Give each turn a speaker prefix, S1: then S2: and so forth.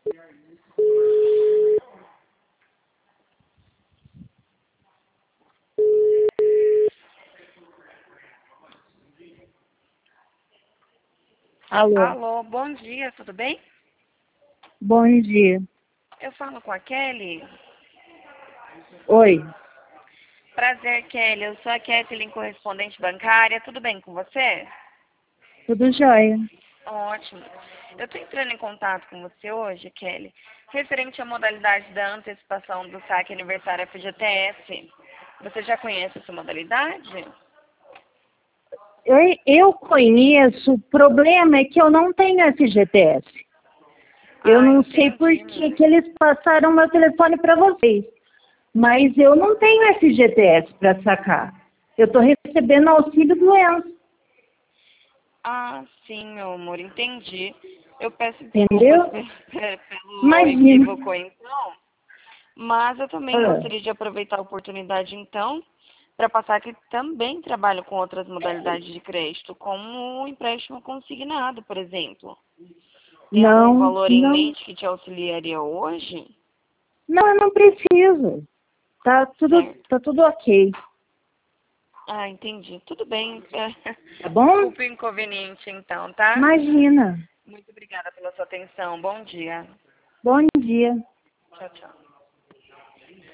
S1: Alô,
S2: Alô, bom dia, tudo bem?
S1: bom dia.
S2: Eu falo com a Kelly.
S1: Oi,
S2: Prazer, Kelly. Eu sou a Kathleen, correspondente bancária. Tudo bem com você?
S1: tudo jóia?
S2: Ótimo. Eu estou entrando em contato com você hoje, Kelly, referente à modalidade da antecipação do saque aniversário FGTS. Você já conhece essa modalidade?
S1: Eu conheço, o problema é que eu não tenho FGTS. Eu
S2: Ah,
S1: não sei por
S2: entendi.
S1: que eles passaram meu telefone para vocês, mas eu não tenho FGTS para sacar. Eu estou recebendo auxílio doença,
S2: Ah, sim, meu amor, entendi. Eu peço desculpas
S1: entendeu?
S2: pelo
S1: Imagina.
S2: equívoco, então. Mas eu também
S1: Ah,
S2: gostaria de aproveitar a oportunidade, então, para passar que também trabalho com outras modalidades de crédito, como o empréstimo consignado, por exemplo. Tem algum
S1: não,
S2: valor em
S1: não,
S2: mente que te auxiliaria hoje?
S1: não, eu não preciso.
S2: Certo.
S1: Tá tudo ok,
S2: Ah, entendi. Tudo bem.
S1: tá bom?
S2: Desculpe o inconveniente, então, tá?
S1: Imagina.
S2: Muito obrigada pela sua atenção. Bom dia.
S1: Bom dia.
S2: Tchau, tchau.